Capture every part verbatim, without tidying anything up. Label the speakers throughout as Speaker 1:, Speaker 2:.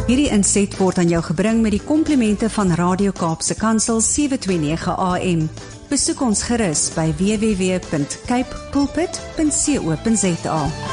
Speaker 1: Hierdie inset word aan jou gebring met die komplimente van Radio Kaapse Kansel sewe twee nege A M. Besoek ons gerus by w w w punt cape pulpit punt co punt za.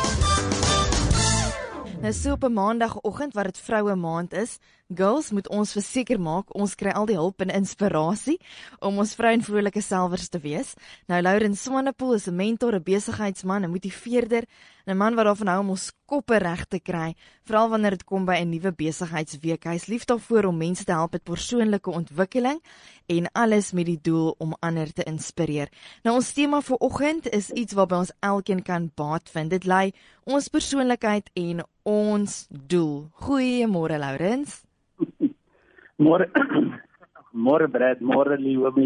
Speaker 2: Nou so op 'n maandagoggend wat dit vroue maand is, girls, moet ons verseker maak, ons kry al die hulp en inspirasie om ons vrou en vrolike selwers te wees. Nou Laurens Swanepoel is 'n mentor, 'n besigheidsman, 'n motiveerder, 'n man wat daarvan hou om ons koppe reg te kry, veral wanneer dit kom by 'n nuwe besigheidsweek. Hy is lief daarvoor om mense te help met persoonlike ontwikkeling en alles met die doel om ander te inspireer. Nou ons tema vir oggend is iets waarby ons elkeen kan baat vind. Dit lei ons persoonlikheid en ons doel. Goeiemôre Laurens.
Speaker 3: Môre, môre Brad, môre Leomi.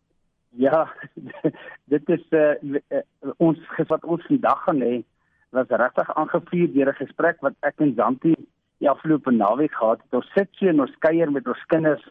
Speaker 3: Ja, dit is uh, uh, ons wat ons vandag gaan hê, was regtig aangevuur deur 'n gesprek wat ek en Zanti die afgelope naweek gehad het. Ons sit so en ons kuier met ons kinders.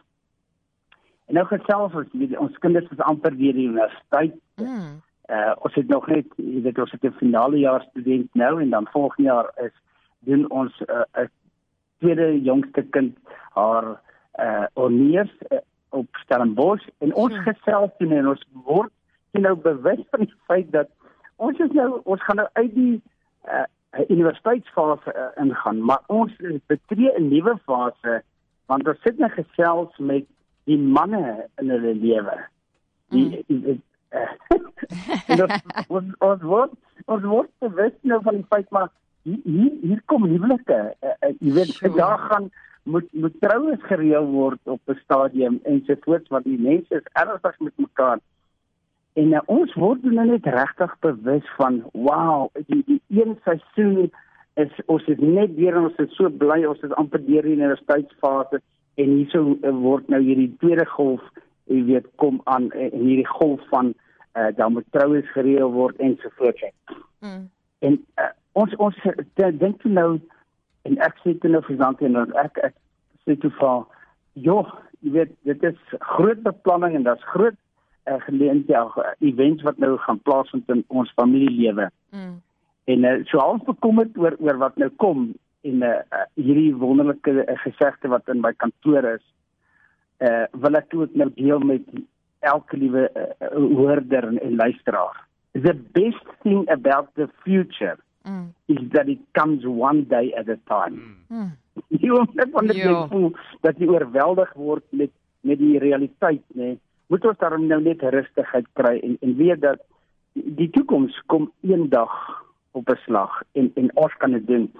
Speaker 3: En nou gesels ons, ons kinders is amper deur die universiteit. Mm. Uh, ons het nog net, jy weet, ons het 'n finale jaar student nou en dan volgende jaar is doen ons 'n uh, tweede jongste kind haar uh, honeurs uh, op Stellenbosch en ons hmm. gesels doen en ons word nou bewus van die feit dat ons is nou, ons gaan nou uit die uh, universiteitsfase uh, ingaan, maar ons betree 'n nuwe fase, want ons sit nou gesels met die manne in hulle lewe. Die, hmm. die, uh, ons, ons, ons word ons word bewus nou van die feit, maar Hier, hier kom huwelike, uh, uh, jy weet, sure. daar gaan, moet, moet trouwens gereël word op 'n stadium, ensovoorts, want die mense is ernstig met mekaar. En uh, ons word nou net regtig bewus van, wow, die, die een seisoen, is, ons is net weer, en ons is so bly, ons is amper deur die universiteitsfase, en hier so uh, word nou hierdie tweede golf, jy weet, kom aan, en hierdie golf van, uh, daar moet trouwens gereël word, ensovoorts. Mm. En, uh, Ons ons dink toe nou en ek sê toe nou vir Zanti en ek ek sê toe vir joh, jy weet dit is groot beplanning en daar's groot uh, geleenthede uh, events wat nou gaan plaasvind in ons familielewe. Mm. En uh, so half bekommerd oor oor wat nou kom en uh, uh, hierdie wonderlike uh, gesegde wat in my kantoor is. Uh, wil ek ook nou deel met elke liewe uh, hoorder en, en luisteraar. The best thing about the future Mm. is that it comes one day at a time. Mm. Jy moet net van dit voel dat jy oorweldig word met met die realiteit, né? Moet ons daarom nou net rustigheid kry en en weet dat die, die toekoms kom eendag op 'n slag en en ons kan dit doen.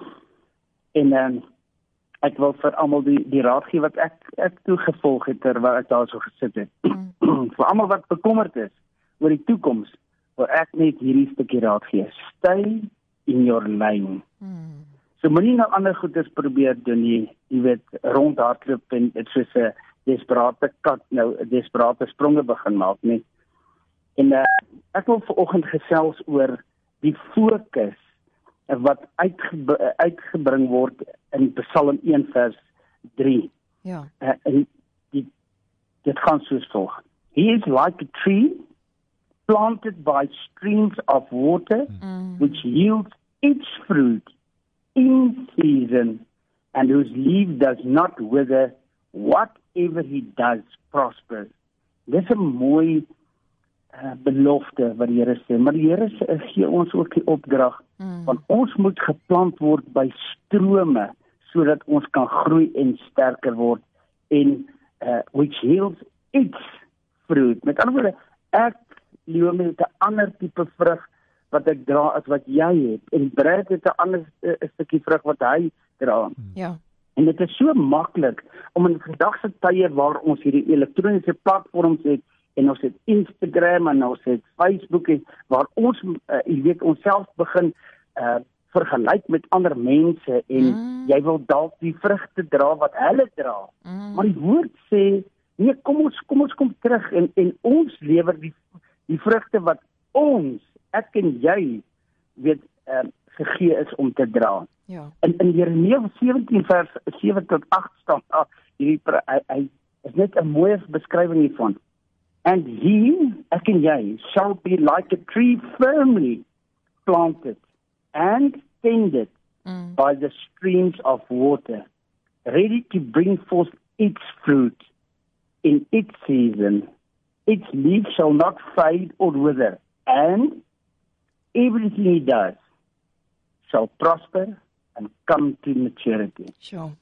Speaker 3: En um, ek wil vir almal die die raad gee wat ek ek toegevolg het terwyl ek daar so gesit het. Mm. Vir almal wat bekommerd is oor die toekoms, wil ek net hierdie stukkie raad gee. Stay in your lane. Hmm. So moenie nou ander goeders probeer doen nie, jy weet, rondhardloop en dit soos 'n desperate kat nou 'n desperate spronge begin maak nie. En uh, ek wil vanoggend gesels oor die fokus wat uitge, uitgebring word in Psalm een vers drie. Ja. Uh, en die, dit gaan soos volg. He is like a tree planted by streams of water, mm. which yields its fruit in season, and whose leaf does not wither. Whatever he does prospers. Dis 'n mooi uh, belofte wat die Here sê, maar die Here gee ons ook die opdrag, mm. want ons moet geplant word by strome, sodat ons kan groei en sterker word, en uh, which yields its fruit. Met ander woorde, ek lewe met 'n ander tipe vrug wat ek dra as wat jy het. En Brad het 'n ander uh, stukkie vrug wat hy dra. Ja. En dit is so maklik om in vandag se tye waar ons hierdie elektroniese platforms het en ons het Instagram en ons het Facebook en waar ons uh, jy weet onsself begin uh, vergelyk met ander mense en mm. jy wil dalk die vrugte dra wat hulle dra. Mm. Maar die woord sê nee, kom ons kom ons kom terug en en ons lewer die die vrugte wat ons, ek en jy, weet, uh, gegee is om te dra. Ja. In, in Jeremia sewentien vers sewe tot agt staan, ah, hierdie, hy, hy is net 'n mooi beskrywing hiervan. And he, ek en jy, shall be like a tree firmly planted and tended mm. by the streams of water, ready to bring forth its fruit in its season. Its leaf shall not fade or wither, and everything he does shall prosper and come to maturity.
Speaker 2: Sure.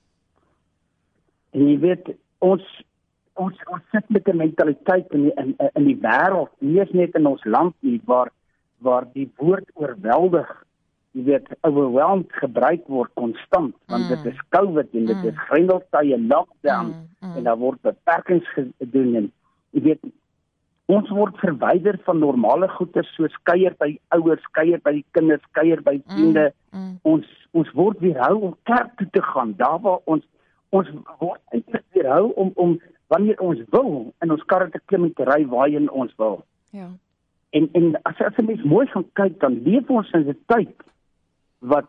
Speaker 3: En jy weet, ons ons ons sit met 'n mentaliteit in die, in, in die wêreld, nie eens net in ons land nie, waar waar die woord oorweldig, jy weet, overwhelmed gebruik word konstant, want mm. dit is COVID en dit mm. is grendeltye, lockdown, mm. Mm. en daar word beperkings gedoen en jy weet, ons word verwyder van normale goeder soos kuier by ouers, kuier by die kinders, kuier by vriende. Mm. Mm. Ons ons word weerhou om kerk toe te gaan, daar waar ons ons word eintlik weerhou om om wanneer ons wil in ons karre te klim en te ry waarheen ons wil.
Speaker 2: Ja.
Speaker 3: En en as as 'n mens mooi gaan kyk, dan leef ons in 'n tyd wat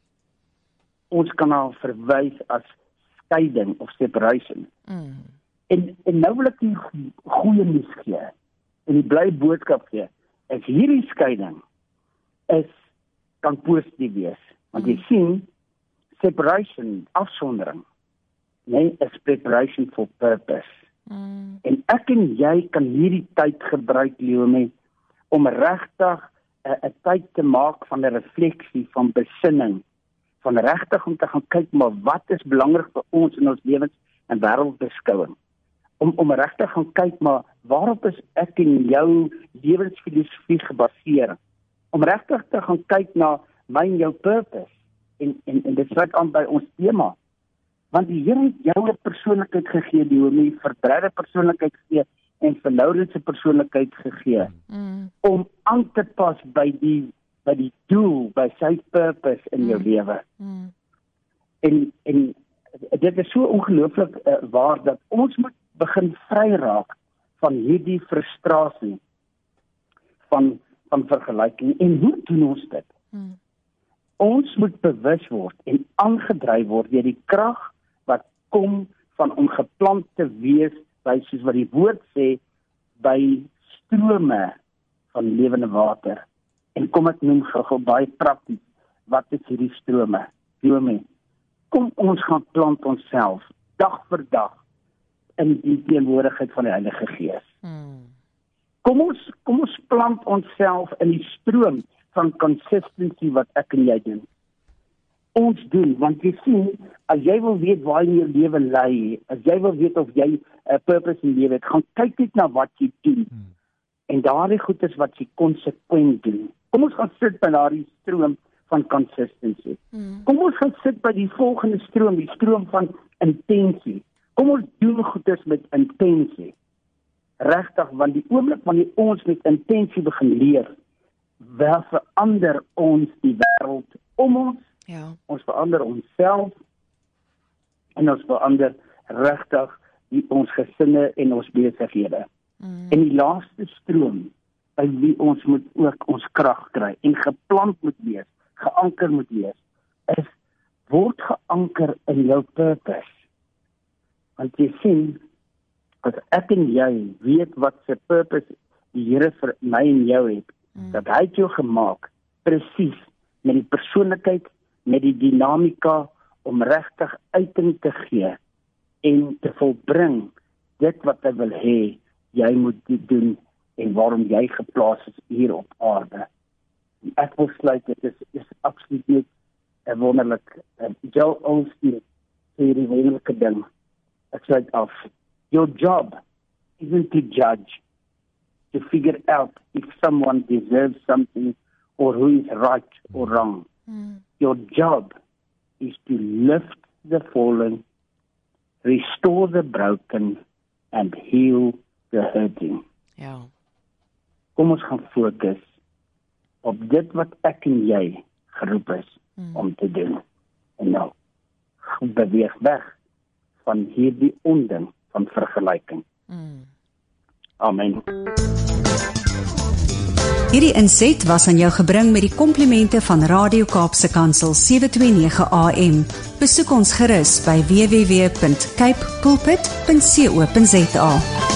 Speaker 3: ons kan na verwys as skeiding of separation. Mm. En en nou wil ek die goeie nuus gee en die bly boodskap gee. As hierdie skeiding is kan positief wees, want jy mm. sien separation, afsondering, nee, is preparation for purpose. Mm. En ek en jy kan hierdie tyd gebruik, Leonie, om regtig 'n tyd te maak van 'n refleksie, van besinning, van regtig om te gaan kyk maar wat is belangrik vir ons in ons lewens en wêreldbeskouing. Om om regtig gaan kyk maar waarop is ek en jou lewensfilosofie gebaseer. Om regtig te gaan kyk na my en jou purpose en en en dit sluit aan by ons tema. Want die Here het jou 'n persoonlikheid gegee, die hom nie verbreide persoonlikheid gegee en verloudense persoonlikheid gegee mm. om aan te pas by die by die doel, by sy purpose in mm. jou lewe. Mm. En en dit is so ongelooflik uh, waar dat ons moet begin vry raak van hierdie frustrasie van van vergelyking. En hoe doen ons dit? Mm. Ons moet bewus word en aangedryf word deur die krag wat kom van om geplant te wees by, soos wat die woord sê, by strome van lewende water. En kom ek noem gou baie prakties, wat is hierdie strome? Leonie, kom ons gaan plant onsself, dag vir dag, in die teenwoordigheid van die Heilige Gees. Hmm. Kom ons, kom ons plant onsself in die stroom van consistency wat ek en jy doen. Ons doen, want jy sien, as jy wil weet waar jy jou lewe lei, as jy wil weet of jy 'n uh, purpose in lewe het, gaan kyk net na wat jy doen. Hmm. En daardie goed is wat jy konsekwent doen. Kom ons gaan sit by daardie stroom van consistency. Hmm. Kom ons gaan sit by die volgende stroom, die stroom van intensie. Kom ons doen goeders met intensie. Regtig, want die oomblik wanneer ons met intensie begin leef, wel verander ons die wêreld om ons. Ja. Ons verander onsself en ons verander regtig die ons gesinne en ons besighede. Mm. En die laaste stroom by wie ons moet ook ons krag kry en geplant moet wees, geanker moet wees, is word geanker in jou purpose. Want jy sien, as ek en jy weet wat se purpose die Here vir my en jou het, mm. dat hy het jou gemaak presies met die persoonlikheid, met die dinamika om regtig uiting te gee en te volbring dit wat hy wil hê jy moet doen en waarom jy geplaas is hier op aarde. Ek wil sluit, dit is, is absoluut nie uh, wonderlik. Uh, Joel Osteen sê die wonderlike ding. Ek sluit af. Your job isn't to judge, to figure out if someone deserves something or who is right or wrong. Mm. Your job is to lift the fallen, restore the broken, and heal the hurting.
Speaker 2: Ja.
Speaker 3: Kom ons gaan fokus op dit wat ek en jy geroep is mm. om te doen. En nou, beweeg weg van hierdie onding van vergelyking. Mm. Amen.
Speaker 1: Hierdie inset was aan jou gebring met die komplimente van Radio Kaapse Kansel sewe twee nege A M. Besoek ons gerus by w w w punt cape pulpit punt co punt za.